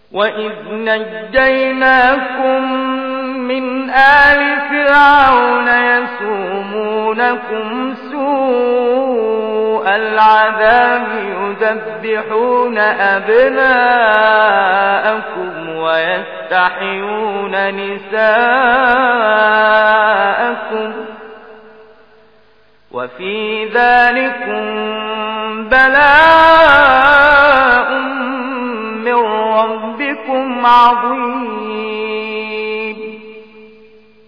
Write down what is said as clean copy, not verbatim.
وإذ نجيناكم من آل فرعون يسومونكم سوء العذاب يذبحون أبناءكم ويستحيون نساءكم وفي ذلكم بلاء من ربكم عظيم.